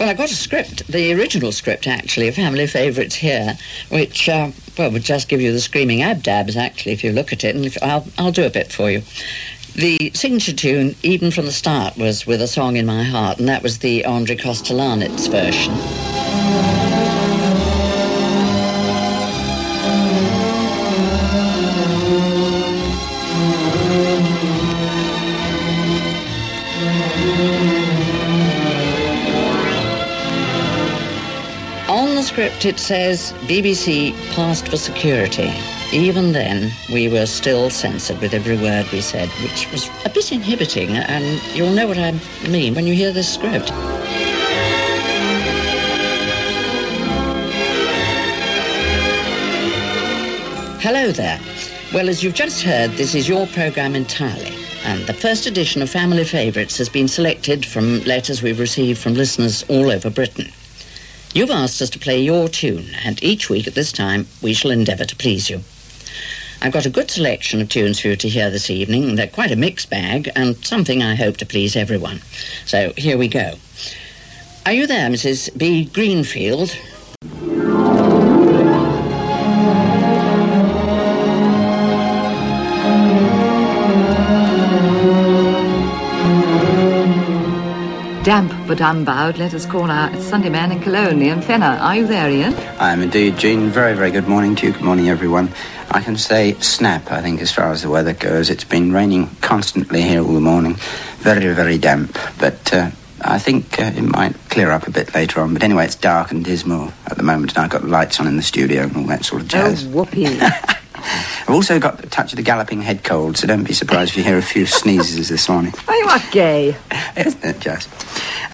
Well, I've got a script, the original script, actually, of Family Favourites here, which, would just give you the screaming abdabs, actually, if you look at it, and I'll do a bit for you. The signature tune, even from the start, was With a Song in My Heart, and that was the Andrei Kostelanetz version. On the script it says, BBC passed for security. Even then, we were still censored with every word we said, which was a bit inhibiting, and you'll know what I mean when you hear this script. Hello there. Well, as you've just heard, this is your programme entirely, and the first edition of Family Favourites has been selected from letters we've received from listeners all over Britain. You've asked us to play your tune, and each week at this time, we shall endeavour to please you. I've got a good selection of tunes for you to hear this evening. They're quite a mixed bag, and something I hope to please everyone. So, here we go. Are you there, Mrs. B. Greenfield? Damp but unbowed, let us call our Sunday man in Cologne, Ian Fenner. Are you there, Ian? I am indeed, Jean. Very, very good morning to you. Good morning, everyone. I can say snap, I think, as far as the weather goes. It's been raining constantly here all the morning. Very, very damp. But I think it might clear up a bit later on. But anyway, it's dark and dismal at the moment, and I've got the lights on in the studio and all that sort of jazz. Oh, whoopee. I've also got the touch of the galloping head cold, so don't be surprised if you hear a few sneezes this morning. Oh, you are gay. Isn't it just?